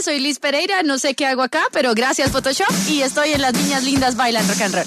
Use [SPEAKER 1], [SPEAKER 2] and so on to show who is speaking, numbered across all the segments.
[SPEAKER 1] soy Liz Pereira, no sé qué hago acá, pero gracias Photoshop y estoy en Las Niñas Lindas Bailan Rock and Roll.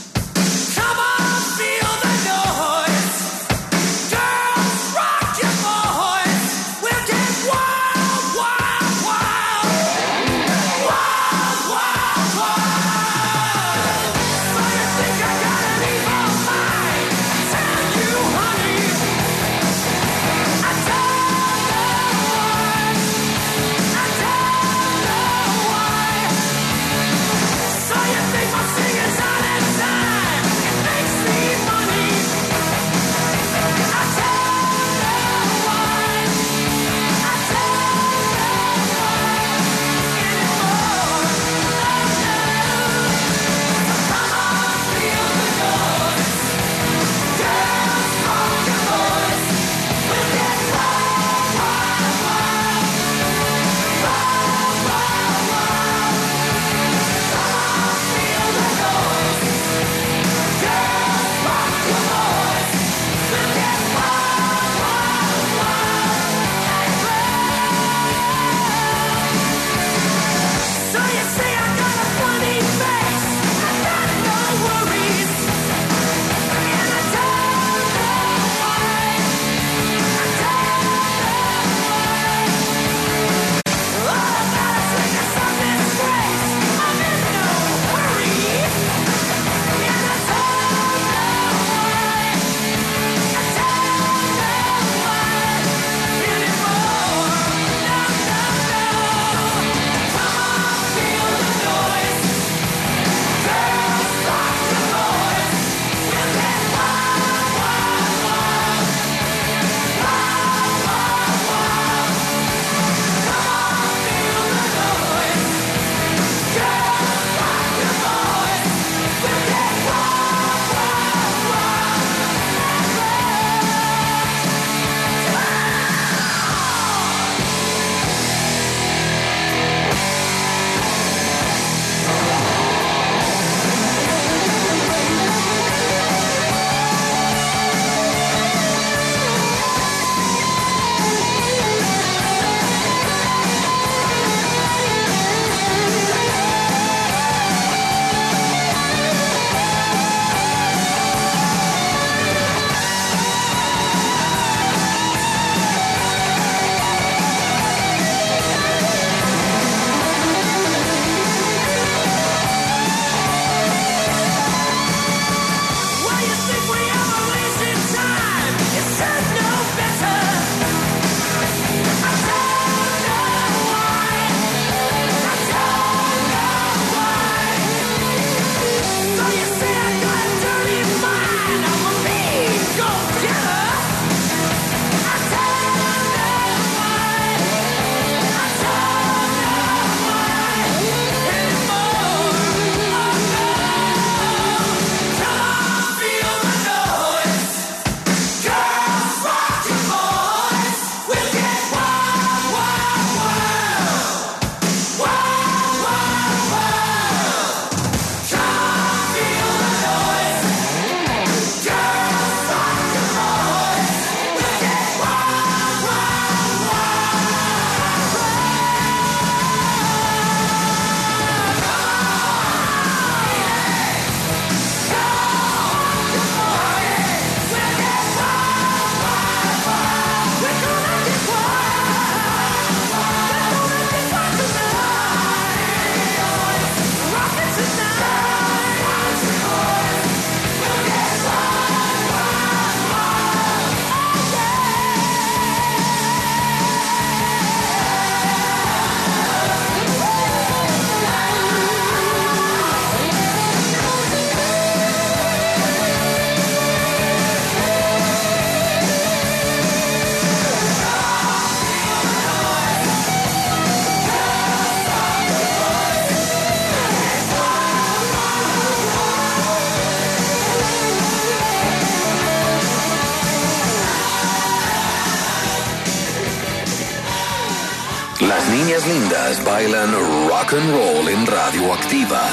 [SPEAKER 2] Las niñas lindas bailan rock and roll en Radioactiva.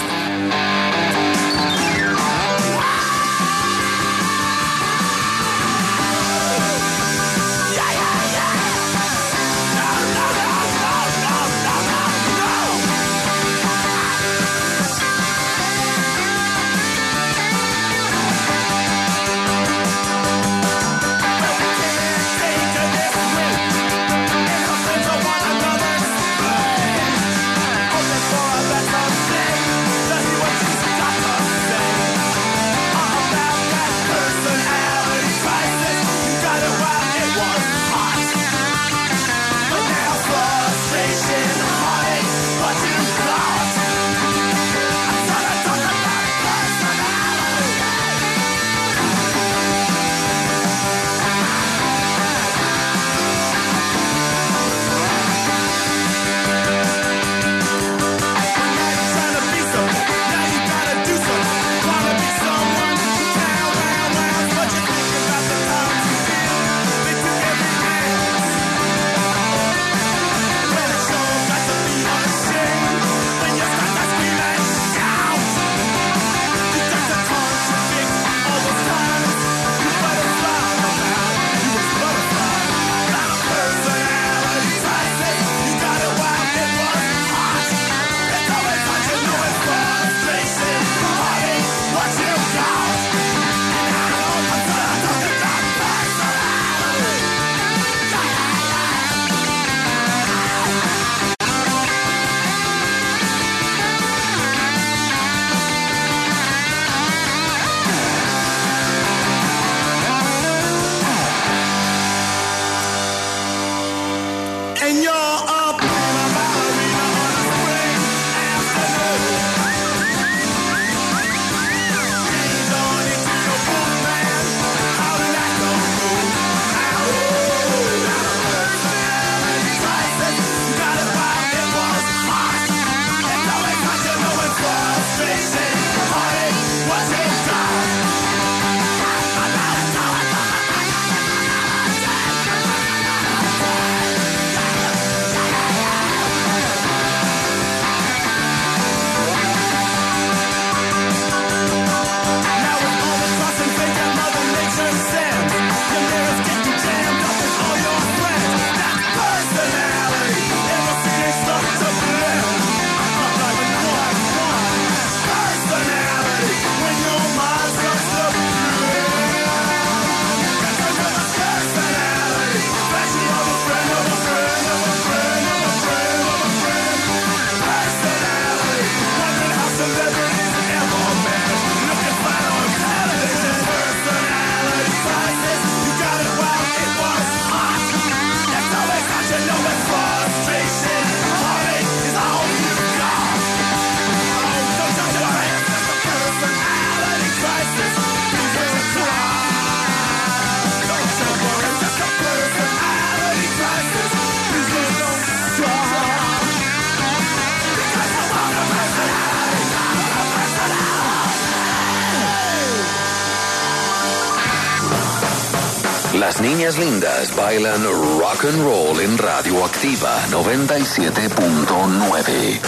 [SPEAKER 3] No!
[SPEAKER 2] Las niñas lindas bailan rock and roll en Radioactiva 97.9.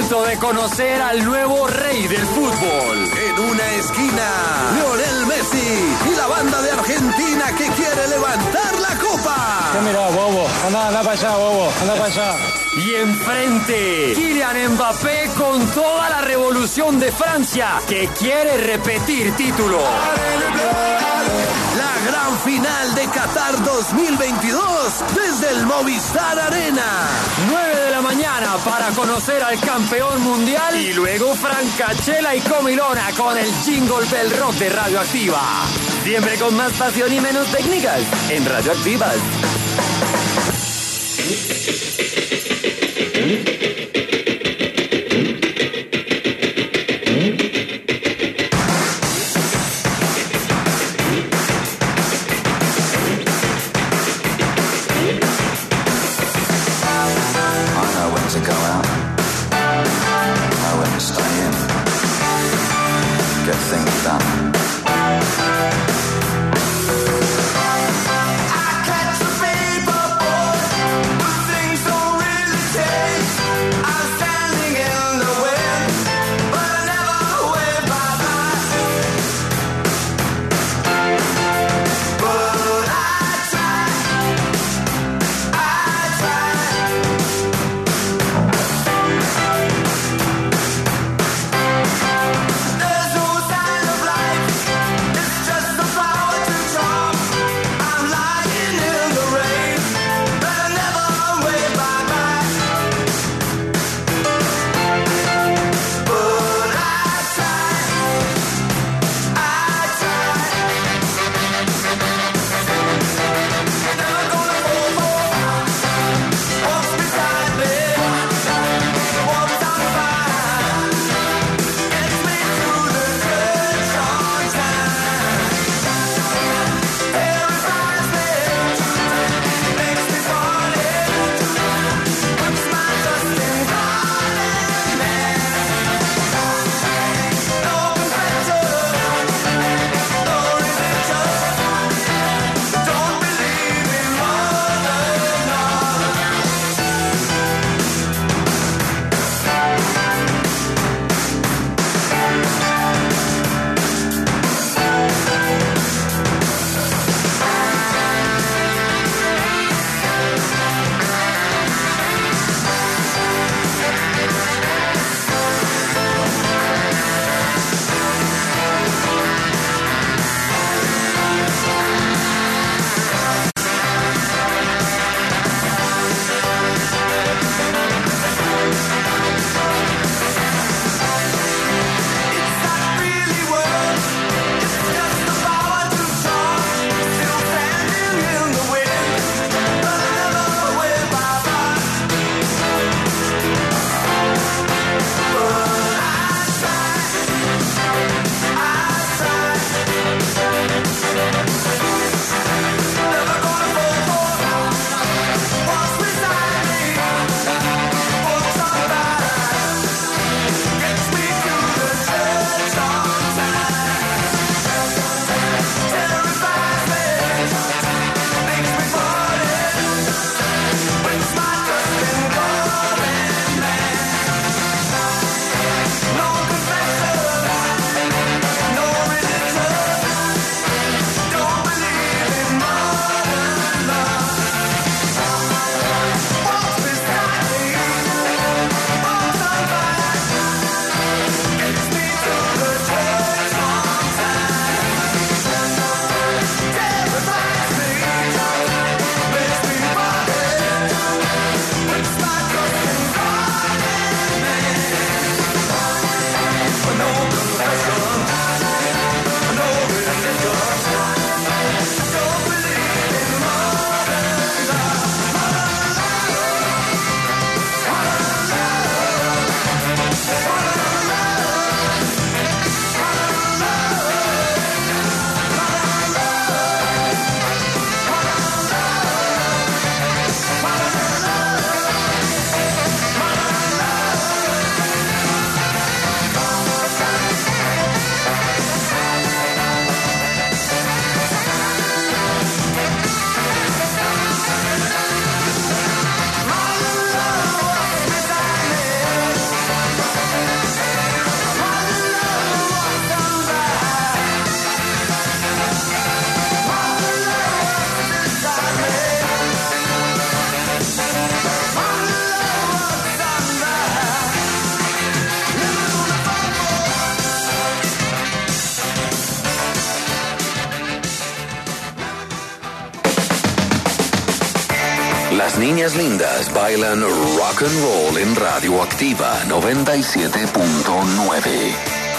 [SPEAKER 3] momento de conocer al nuevo rey del fútbol.
[SPEAKER 2] En una esquina, Lionel Messi y la banda de Argentina que quiere levantar la copa.
[SPEAKER 4] ¿Qué mirá, bobo? Anda para allá, bobo. Anda para allá.
[SPEAKER 3] Y enfrente, Kylian Mbappé con toda la revolución de Francia que quiere repetir título.
[SPEAKER 2] La gran final de Qatar 2022 desde el Movistar Arena.
[SPEAKER 3] 9 de la mañana para conocer al campeón mundial y luego Francachela y Comilona con el Jingle Bell Rock de Radioactiva. Siempre con más pasión y menos técnicas en Radioactivas.
[SPEAKER 2] Las niñas lindas bailan rock and roll en Radioactiva 97.9.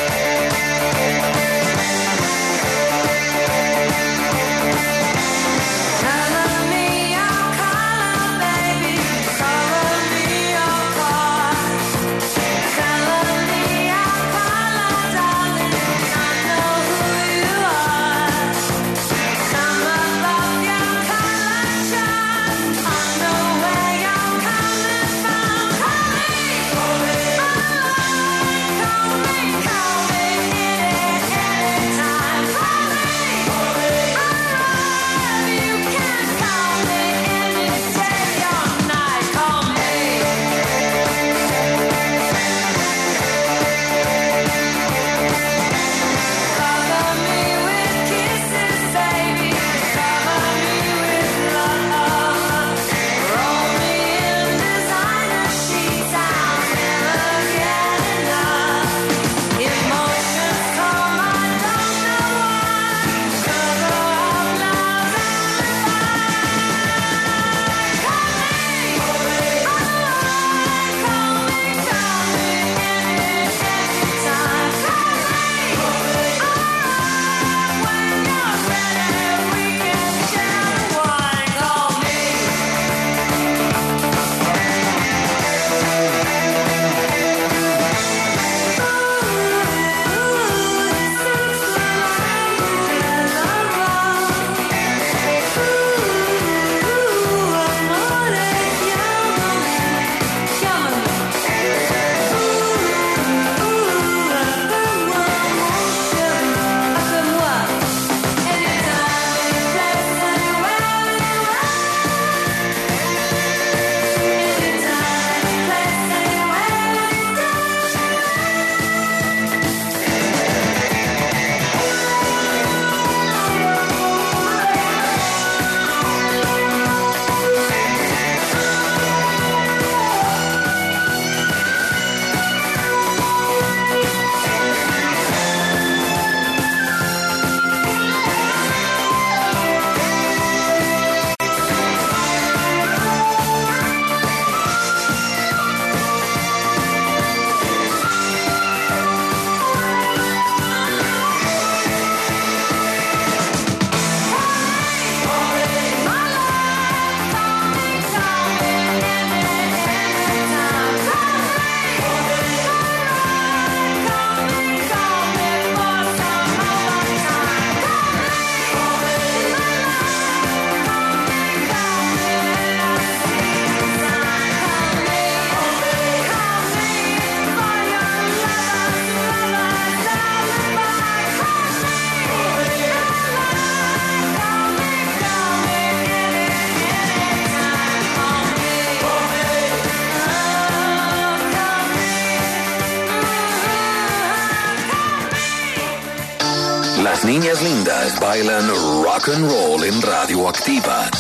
[SPEAKER 2] Las niñas lindas bailan rock and roll en Radioactiva.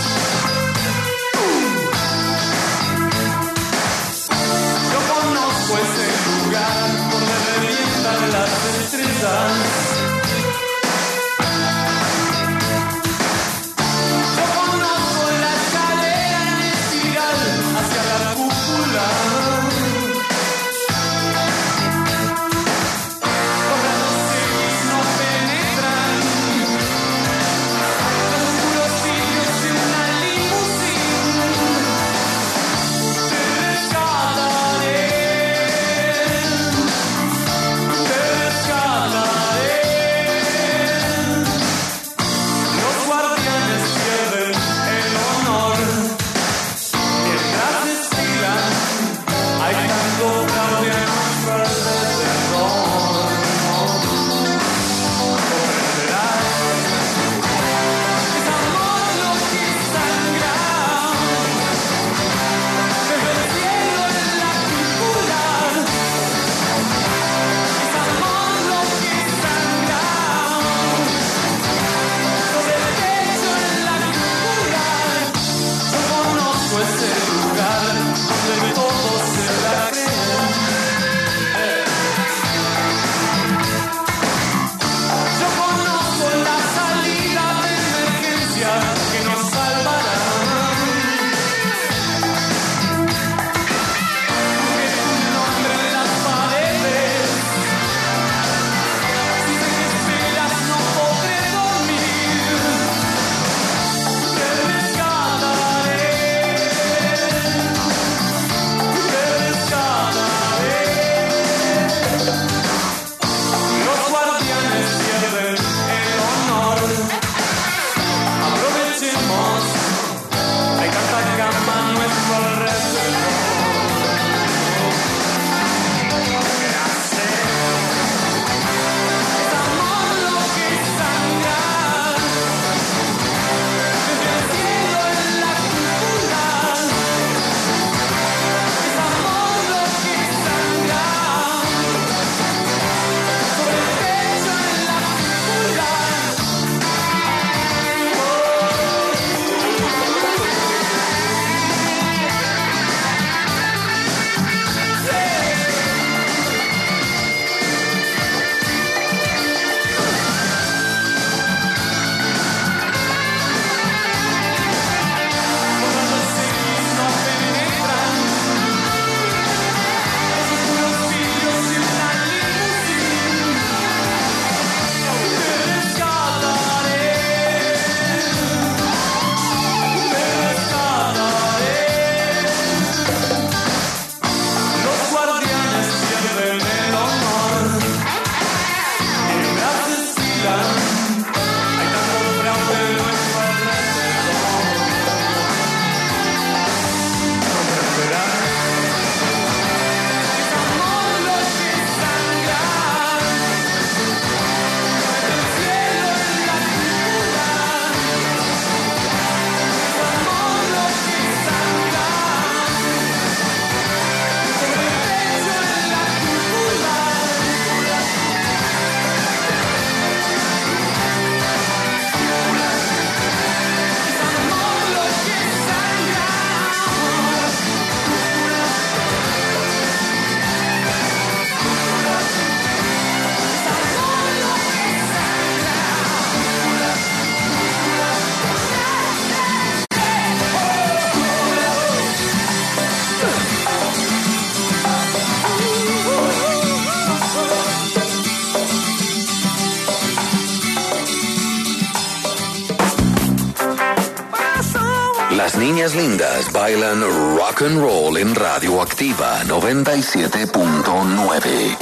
[SPEAKER 5] Yo conozco ese lugar donde revientan las estrellas. Yo conozco la escalera en espiral hacia la cúpula. Te rescataré.
[SPEAKER 2] Las niñas lindas bailan rock and roll en Radioactiva 97.9.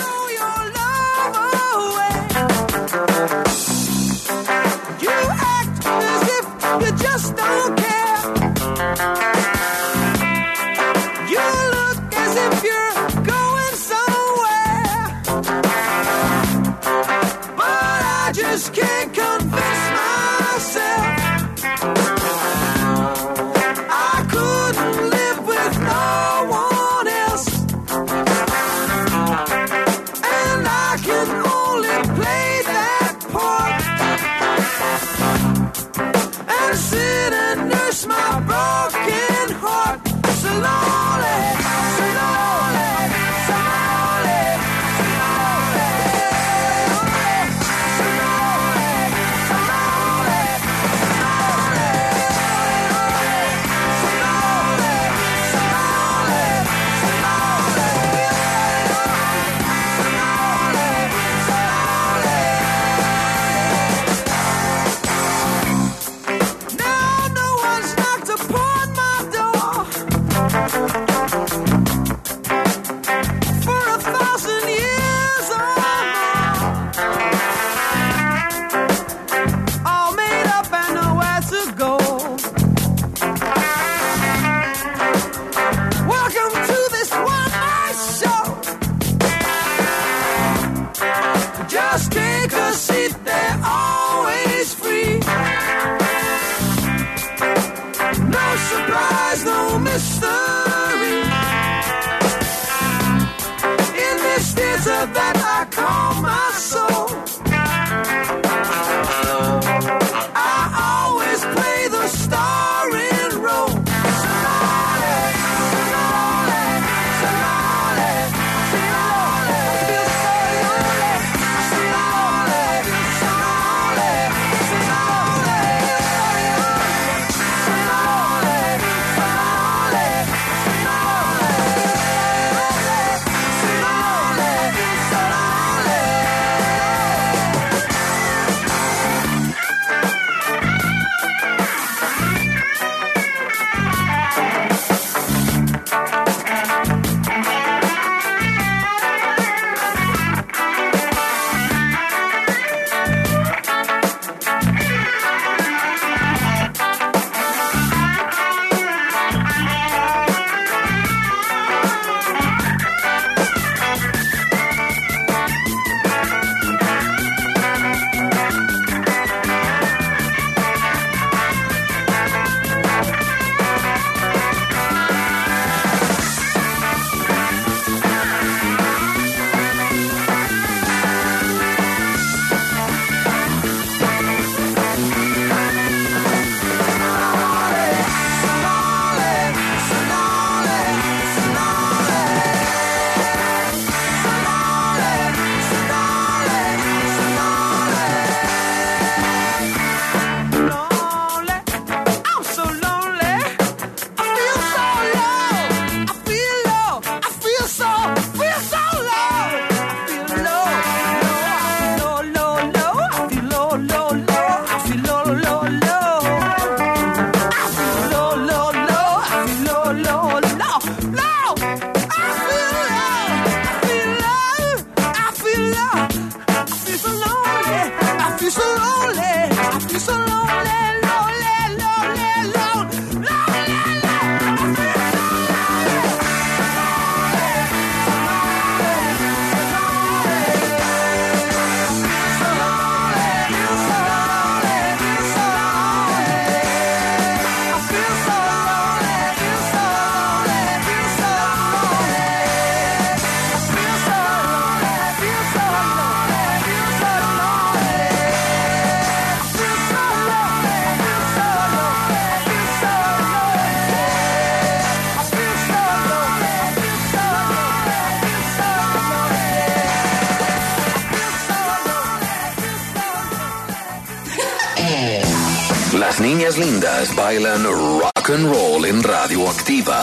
[SPEAKER 2] Las niñas lindas bailan rock and roll en Radioactiva.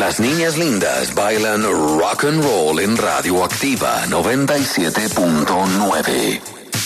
[SPEAKER 2] Las niñas lindas bailan rock and roll en Radioactiva 97.9.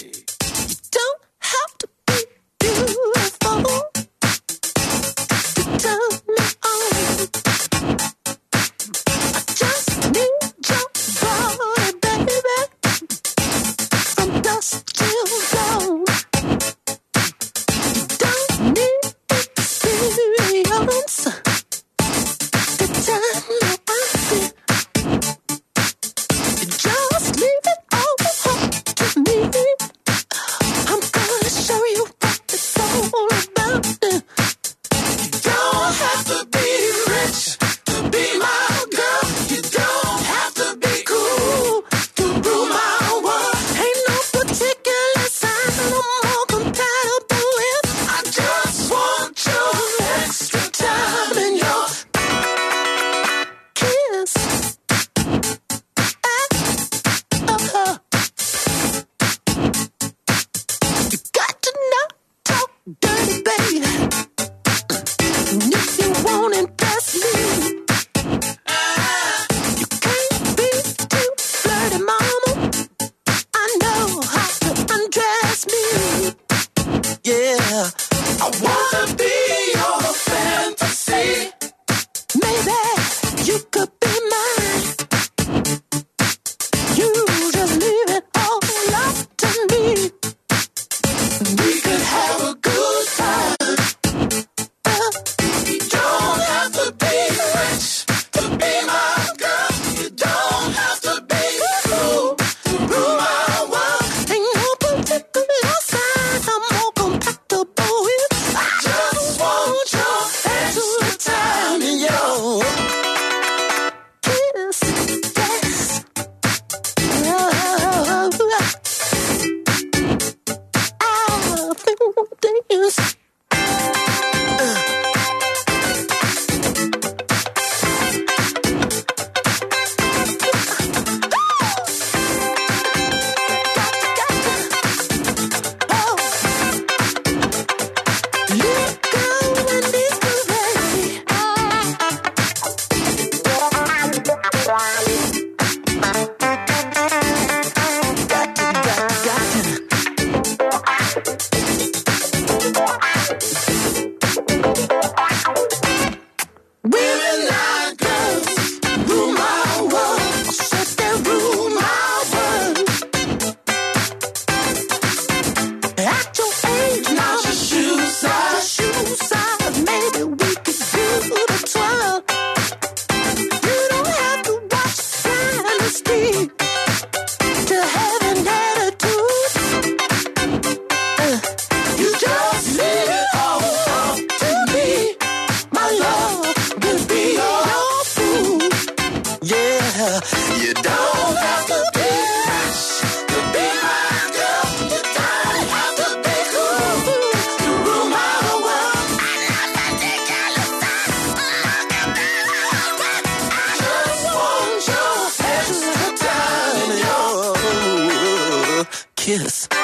[SPEAKER 6] Kiss.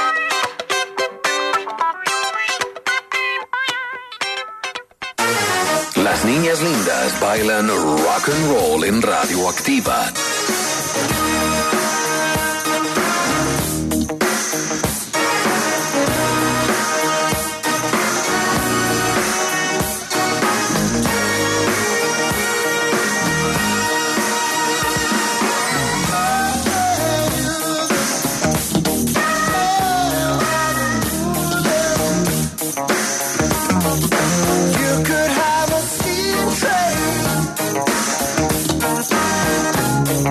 [SPEAKER 2] Las niñas lindas bailan rock and roll en Radioactiva.
[SPEAKER 6] You could have a steam train.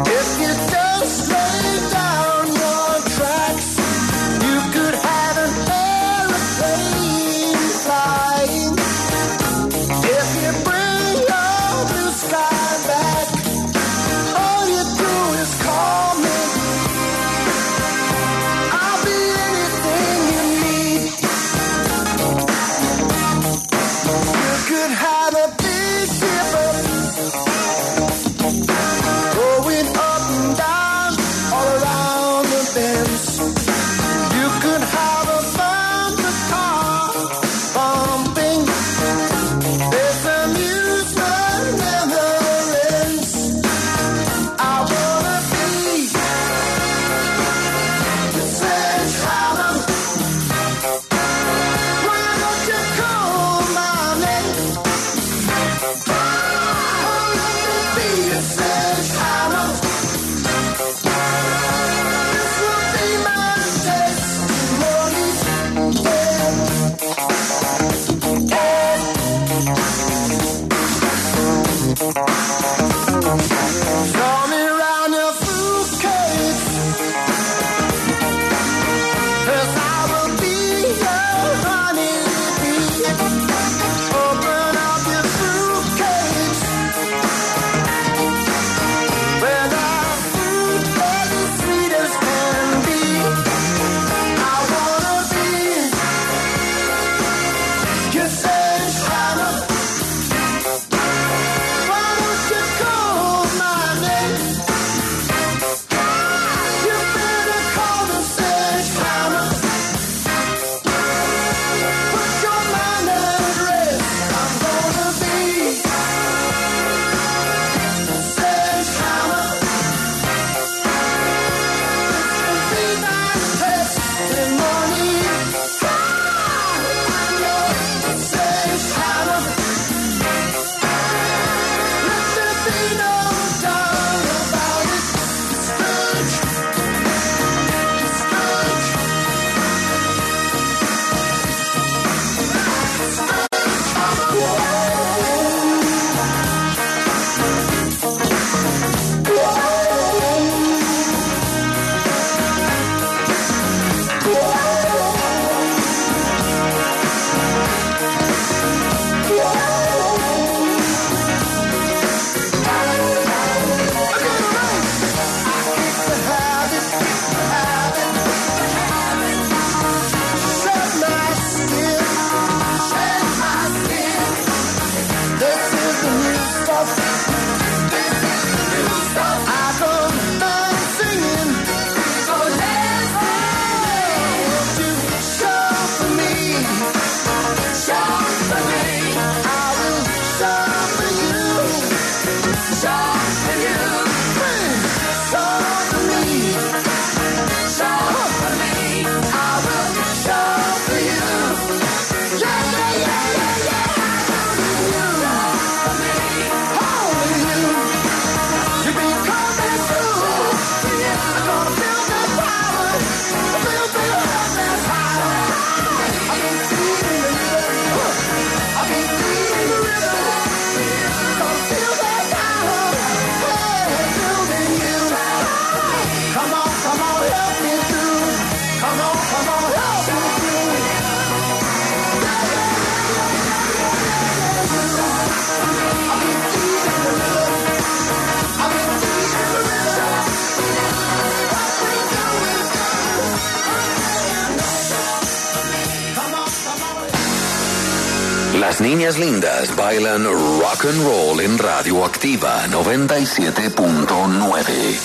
[SPEAKER 2] Las niñas lindas bailan rock and roll en Radioactiva 97.9.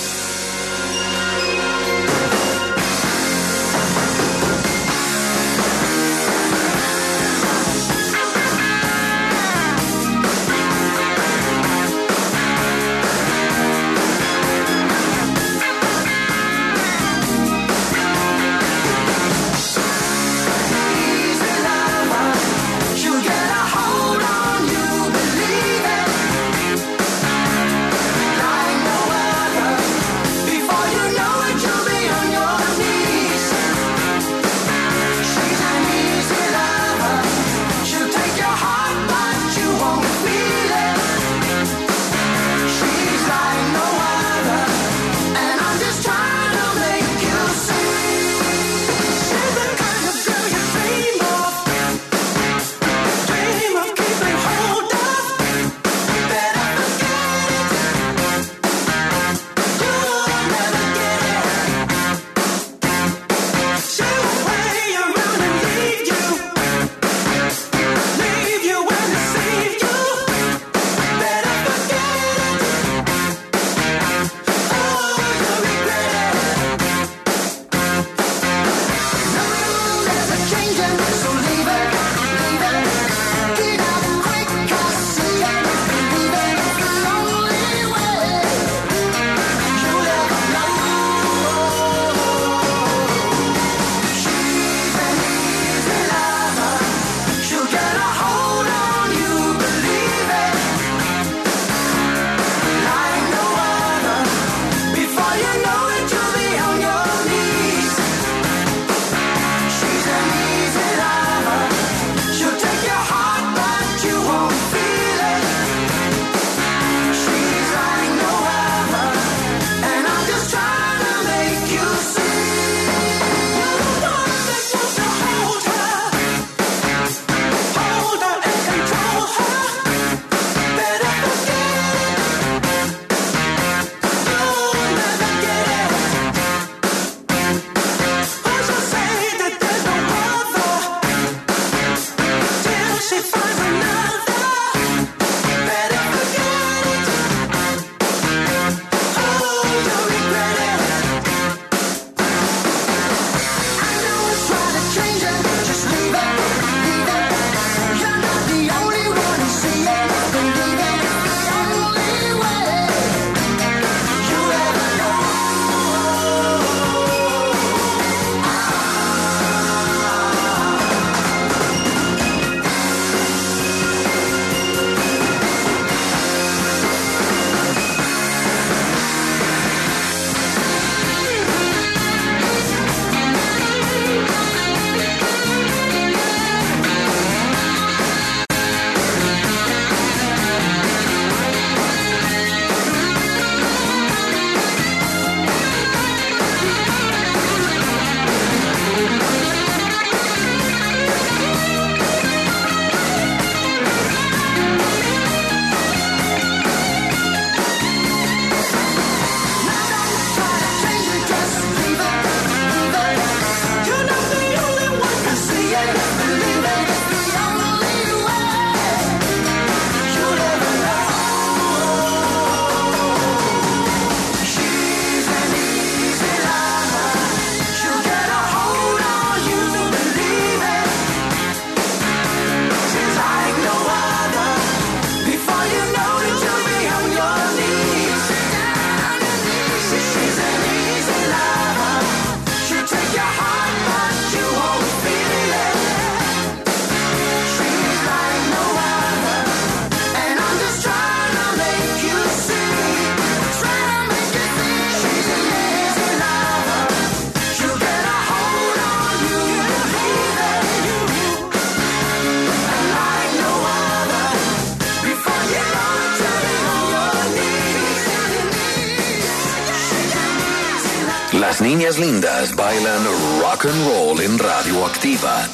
[SPEAKER 2] niñas lindas bailan rock and roll en Radioactiva.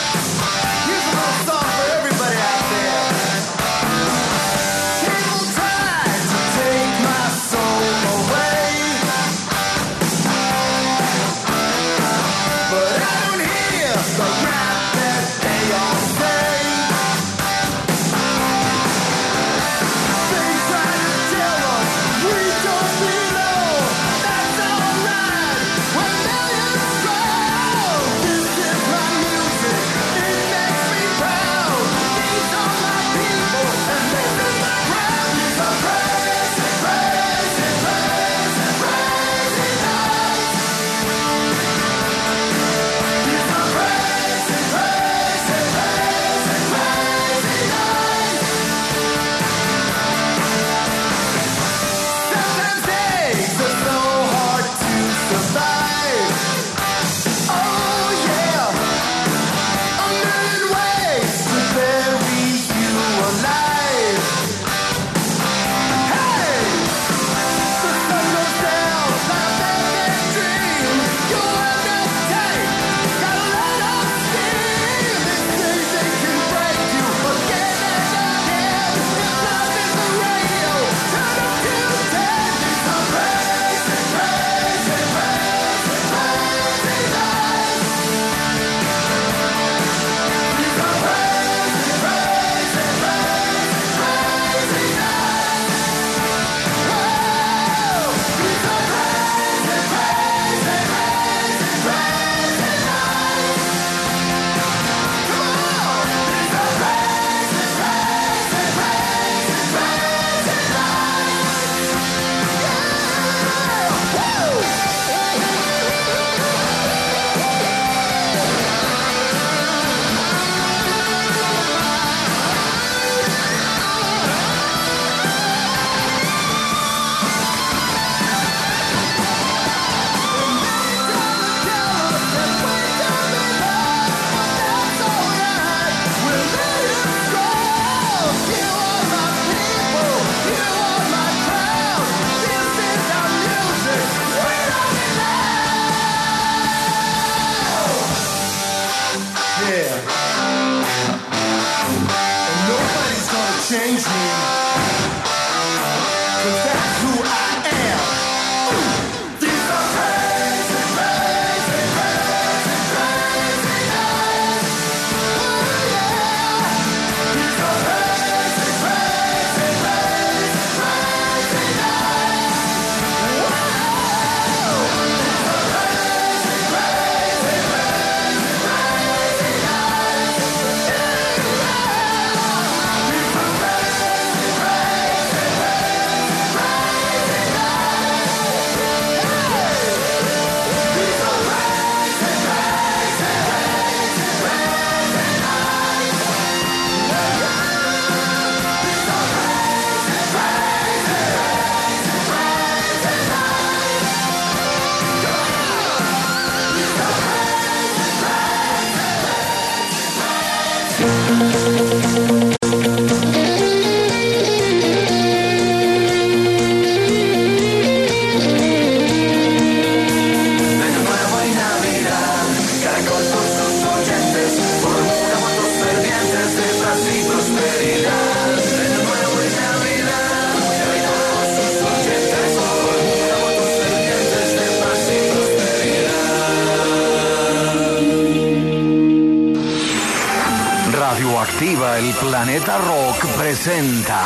[SPEAKER 2] Radioactiva, el Planeta Rock presenta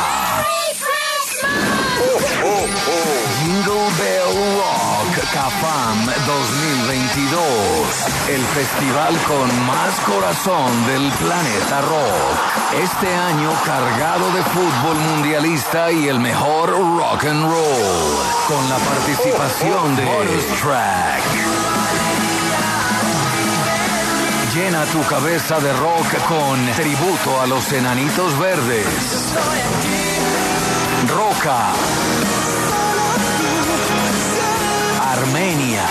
[SPEAKER 2] Jingle Bell Rock CAFAM 2022, el festival con más corazón del Planeta Rock. Este año cargado de fútbol mundialista y el mejor rock and roll, con la participación de Bonus Track. Llena tu cabeza de rock con tributo a los Enanitos Verdes. Roca. Armenia.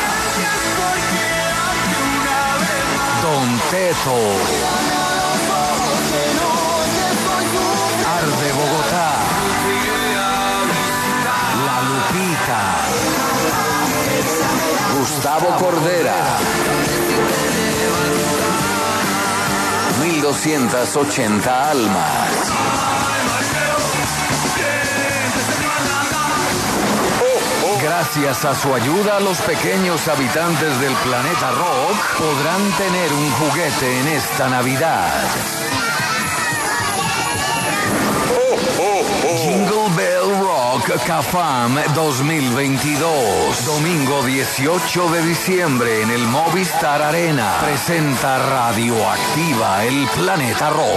[SPEAKER 2] Don Teto. Arde Bogotá. La Lupita. Gustavo Cordera. 1280 almas. Gracias a su ayuda, los pequeños habitantes del planeta Rock podrán tener un juguete en esta Navidad. Jingle Bell Rock CAFAM 2022. Domingo 18 de diciembre en el Movistar Arena. Presenta Radioactiva, el planeta Rock.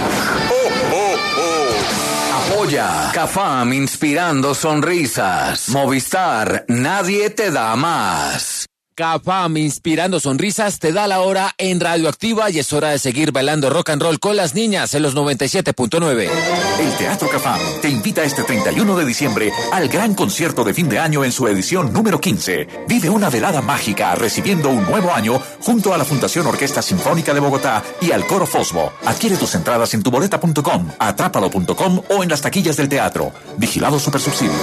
[SPEAKER 2] Apoya CAFAM, inspirando sonrisas. Movistar, nadie te da más.
[SPEAKER 6] CAFAM, inspirando sonrisas, te da la hora en Radioactiva y es hora de seguir bailando rock and roll con las niñas en los 97.9.
[SPEAKER 7] El Teatro CAFAM te invita este 31 de diciembre al gran concierto de fin de año en su edición número 15. Vive una velada mágica recibiendo un nuevo año junto a la Fundación Orquesta Sinfónica de Bogotá y al Coro Fosbo. Adquiere tus entradas en tuboleta.com, atrápalo.com o en las taquillas del teatro. Vigilado Supersubsidio.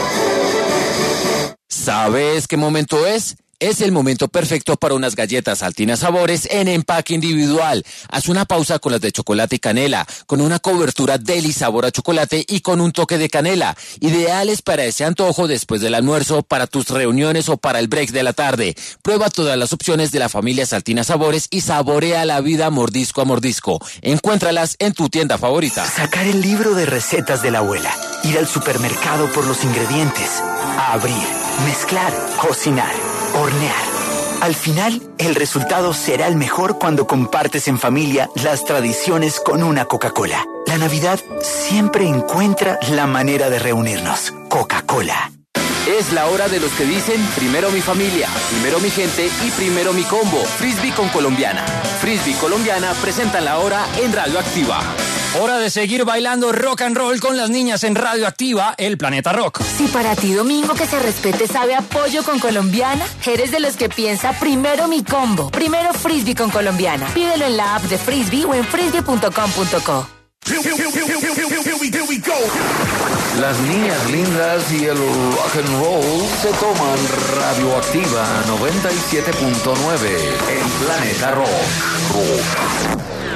[SPEAKER 6] ¿Sabes qué momento es? Es el momento perfecto para unas galletas Saltina Sabores en empaque individual. Haz una pausa con las de chocolate y canela, con una cobertura deli sabor a chocolate y con un toque de canela. Ideales para ese antojo después del almuerzo, para tus reuniones o para el break de la tarde. Prueba todas las opciones de la familia Saltina Sabores y saborea la vida mordisco a mordisco. Encuéntralas en tu tienda favorita.
[SPEAKER 8] Sacar el libro de recetas de la abuela. Ir al supermercado por los ingredientes. Abrir, mezclar, cocinar, hornear. Al final, el resultado será el mejor cuando compartes en familia las tradiciones con una Coca-Cola. La Navidad siempre encuentra la manera de reunirnos. Coca-Cola.
[SPEAKER 6] Es la hora de los que dicen primero mi familia, primero mi gente y primero mi combo. Frisbee con Colombiana. Frisbee Colombiana presentan la hora en Radioactiva.
[SPEAKER 3] Hora de seguir bailando rock and roll con las niñas en Radioactiva, el planeta rock.
[SPEAKER 9] Si para ti domingo que se respete sabe a pollo con Colombiana, eres de los que piensa primero mi combo. Primero Frisbee con Colombiana. Pídelo en la app de Frisbee o en frisbee.com.co.
[SPEAKER 2] Las niñas lindas y el rock and roll se toman Radioactiva 97.9, el planeta rock.